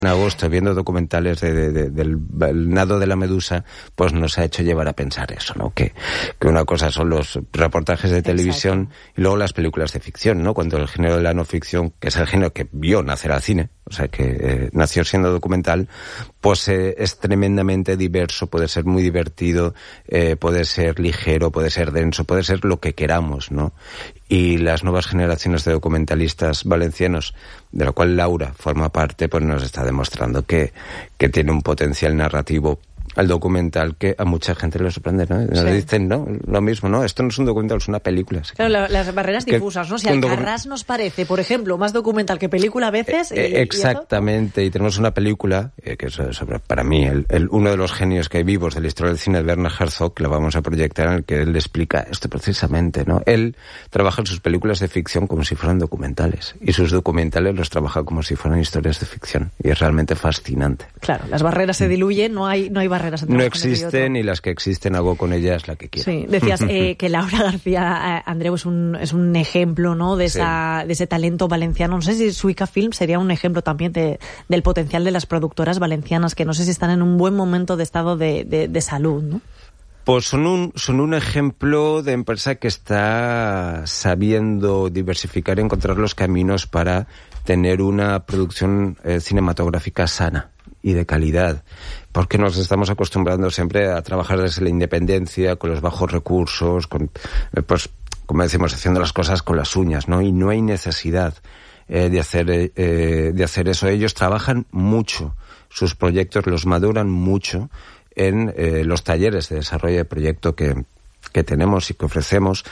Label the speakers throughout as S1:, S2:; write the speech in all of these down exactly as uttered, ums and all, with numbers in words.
S1: En agosto, viendo documentales de, de, de, del el nado de la medusa, pues nos ha hecho llevar a pensar eso, ¿no? Que, que una cosa son los reportajes de televisión. Exacto. Y luego las películas de ficción, ¿no? Cuando el género de la no ficción, que es el género que vio nacer al cine, o sea, que eh, nació siendo documental, pues eh, es tremendamente diverso, puede ser muy divertido, eh, puede ser ligero, puede ser denso, puede ser lo que queramos, ¿no? Y las nuevas generaciones de documentalistas valencianos, de la cual Laura forma parte, pues nos está demostrando que, que tiene un potencial narrativo al documental que a mucha gente le sorprende, ¿no? Nos sí. dicen, ¿no? Lo mismo, ¿no? Esto no es un documental, es una película.
S2: Claro, la, las barreras
S1: que,
S2: difusas, ¿no? Si Alcarrás nos parece, por ejemplo, más documental que película a veces...
S1: Eh,
S2: y,
S1: exactamente, y, y tenemos una película, eh, que es sobre, para mí, el, el, uno de los genios que hay vivos de la historia del cine de Werner Herzog, que la vamos a proyectar, en el que él explica esto precisamente, ¿no? Él trabaja en sus películas de ficción como si fueran documentales, y sus documentales los trabaja como si fueran historias de ficción, y es realmente fascinante.
S2: Claro, las barreras se diluyen, no hay, no hay barreras entre
S1: no existe y las que existen hago con ellas la que quiera.
S2: Sí, decías eh, que Laura García eh, Andreu es un, es un ejemplo, ¿no? De, esa, sí. de ese talento valenciano. No sé si Suica Film sería un ejemplo también de, del potencial de las productoras valencianas, que no sé si están en un buen momento de estado de, de, de salud, ¿no?
S1: Pues son un, son un ejemplo de empresa que está sabiendo diversificar y encontrar los caminos para tener una producción eh, cinematográfica sana y de calidad, porque nos estamos acostumbrando siempre a trabajar desde la independencia, con los bajos recursos, con, pues, como decimos, haciendo las cosas con las uñas, ¿no? Y no hay necesidad eh, de hacer eh, de hacer eso. Ellos trabajan mucho, sus proyectos los maduran mucho en eh, los talleres de desarrollo de proyecto que que tenemos y que ofrecemos.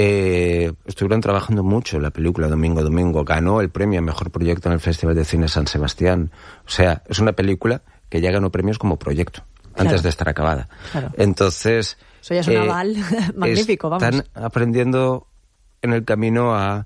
S1: Eh, estuvieron trabajando mucho la película Domingo Domingo, ganó el premio a Mejor Proyecto en el Festival de Cine San Sebastián. O sea, es una película que ya ganó premios como proyecto, claro, antes de estar acabada.
S2: Claro.
S1: Entonces...
S2: Eso ya es un eh, aval magnífico, vamos.
S1: Están aprendiendo en el camino a,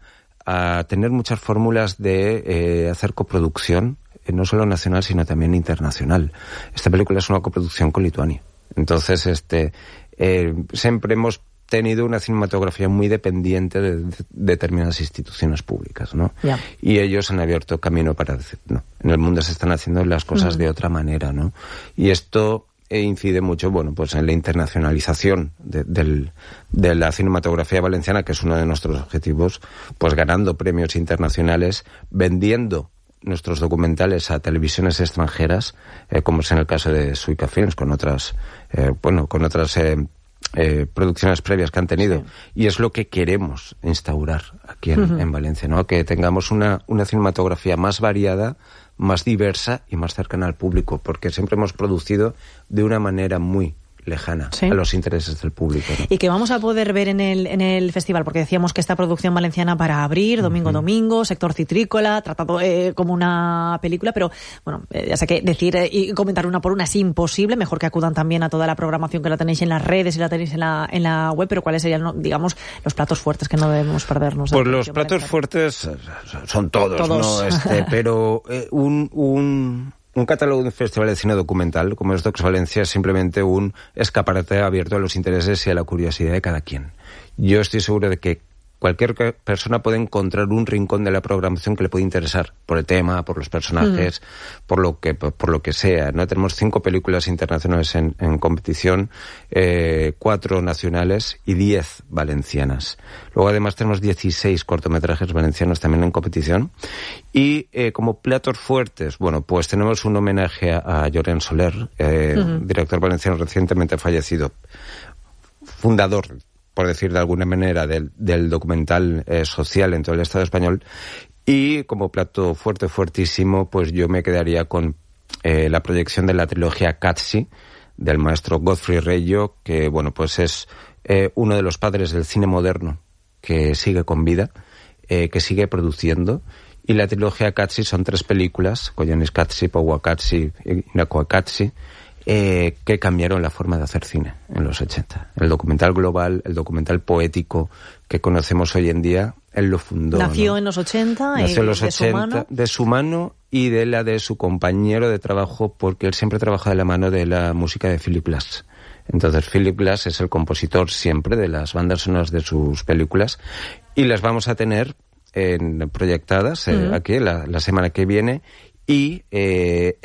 S1: a tener muchas fórmulas de eh, hacer coproducción, eh, no solo nacional, sino también internacional. Esta película es una coproducción con Lituania. Entonces, este... Eh, siempre hemos tenido una cinematografía muy dependiente de, de, de determinadas instituciones públicas, ¿no?
S2: Yeah.
S1: Y ellos han abierto camino para decir, no, en el mundo se están haciendo las cosas uh-huh. de otra manera, ¿no? Y esto eh, incide mucho, bueno, pues en la internacionalización de, del, de la cinematografía valenciana, que es uno de nuestros objetivos, pues ganando premios internacionales, vendiendo nuestros documentales a televisiones extranjeras, eh, como es en el caso de Suica Films, con otras, eh, bueno, con otras eh, eh, producciones previas que han tenido. Sí. Y es lo que queremos instaurar aquí en, uh-huh. en Valencia, ¿no? Que tengamos una, una cinematografía más variada, más diversa y más cercana al público, porque siempre hemos producido de una manera muy lejana, ¿sí?, a los intereses del público, ¿no?
S2: Y que vamos a poder ver en el en el festival, porque decíamos que esta producción valenciana para abrir, domingo uh-huh. domingo, sector citrícola, tratado eh, como una película, pero bueno, eh, ya sé que decir eh, y comentar una por una es imposible, mejor que acudan también a toda la programación que la tenéis en las redes y la tenéis en la en la web, pero ¿cuáles serían, digamos, los platos fuertes que no debemos perdernos?
S1: Pues los platos valenciana? fuertes son todos, todos. ¿no? Este, pero eh, un... un... Un catálogo de un festival de cine documental como es Docs Valencia es simplemente un escaparate abierto a los intereses y a la curiosidad de cada quien. Yo estoy seguro de que cualquier persona puede encontrar un rincón de la programación que le puede interesar por el tema, por los personajes, mm. por lo que por lo que sea, ¿no? Tenemos cinco películas internacionales en, en competición, eh, cuatro nacionales y diez valencianas. Luego además tenemos dieciséis cortometrajes valencianos también en competición. Y eh, como platos fuertes, bueno, pues tenemos un homenaje a, a Llorenç Soler, eh, mm. director valenciano recientemente fallecido, fundador, por decir de alguna manera, del, del documental eh, social en todo el Estado español. Y como plato fuerte, fuertísimo, pues yo me quedaría con eh, la proyección de la trilogía Qatsi, del maestro Godfrey Reyo, que, bueno, pues es eh, uno de los padres del cine moderno que sigue con vida, eh, que sigue produciendo. Y la trilogía Qatsi son tres películas, Koyanis Qatsi, Paua Qatsi y Nakua Qatsi, Eh, que cambiaron la forma de hacer cine en los ochenta. El documental global, el documental poético que conocemos hoy en día, él lo fundó.
S2: Nació
S1: ¿no?
S2: en los ochenta.
S1: Nació en los
S2: de
S1: ochenta,
S2: su mano.
S1: de su mano y de la de su compañero de trabajo, porque él siempre trabaja de la mano de la música de Philip Glass. Entonces Philip Glass es el compositor siempre de las bandas sonoras de sus películas y las vamos a tener en, proyectadas eh, uh-huh. aquí la, la semana que viene. y eh,